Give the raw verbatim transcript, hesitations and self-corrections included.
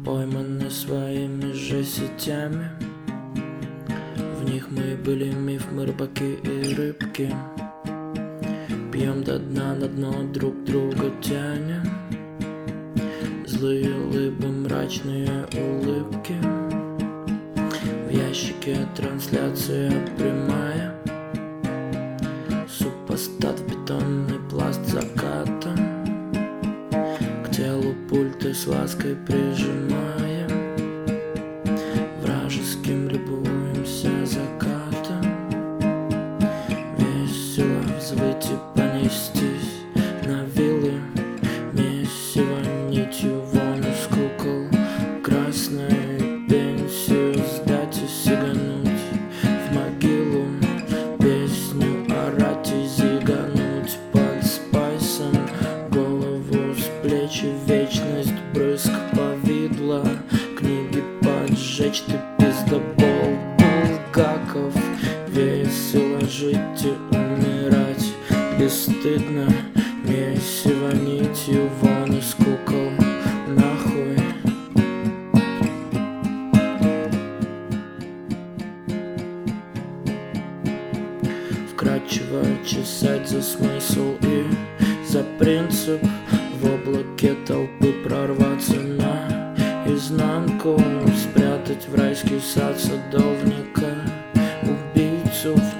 пойманы своими же сетями. В них мы были миф, мы рыбаки и рыбки. Пьем до дна, на дно друг друга тянем. Злые улыбы, мрачные улыбки. В ящике трансляция прямая. Супостат в бетонный пласт заката. К телу пульты с лаской прижимаем. Вражеским любуемся закатом. Весело взвыть и понестись на виллы. Месиво нитью вон из кукол. Красной пенсию сдать и сигануть в могилу. Песню орать и зигануть под спайсом. Голову с плеч и вечность брызг повидла. Книги поджечь, ты пиздобол Булгаков. Весело жить и умирать бесстыдно. Месиво нитью вон из кукол. Нахуй. Вкратчиво чесать за смысл и за принцип. В облаке толпы прорваться на изнанку. Спрятать в райский сад садовника убийцу.